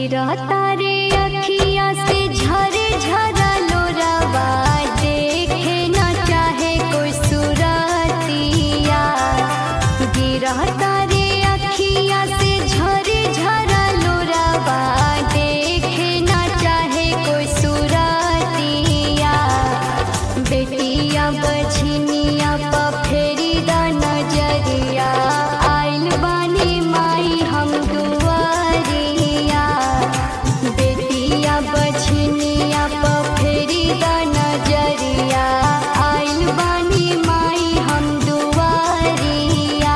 गिरा तारे अखिया से झरे झरा लोरावा, देखे न चाहे कोई सुरतिया। गिरा तारे अखिया से झरे झरा लोरावा, देखे न चाहे कोई सुरतिया। बेटिया बछनिया पा फेरी दा नजरिया, आइल बानी माई हम दुआरिया। बेटिया बछनिया पा फेरी दा नजरिया, आइल बानी माई हम दुआरिया।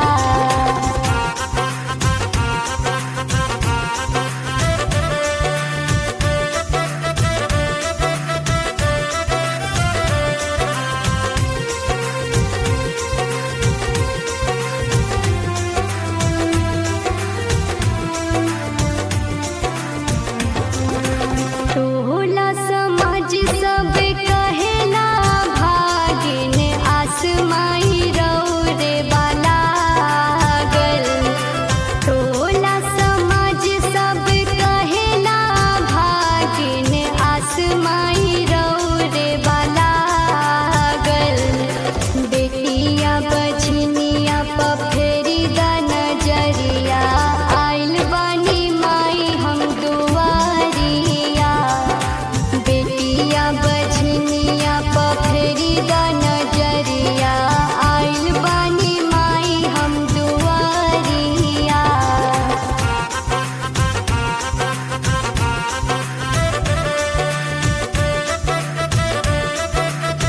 टोला समाज सब कहेला भागिन, आसमाई रौरे वाला गल। टोला समाज सब कहेला भागिन, आसमाई रौरे वाला गल। बेटिया बछनिया पा फेरी दा नजरिया, आइल बानी माई हम दुआरिया। बेटिया बछनिया पा फेरी दा नजरिया, आइल बानी माई हम दुआरिया।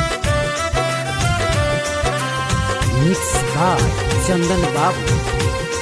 मिक्स बाय चंदन बाबू।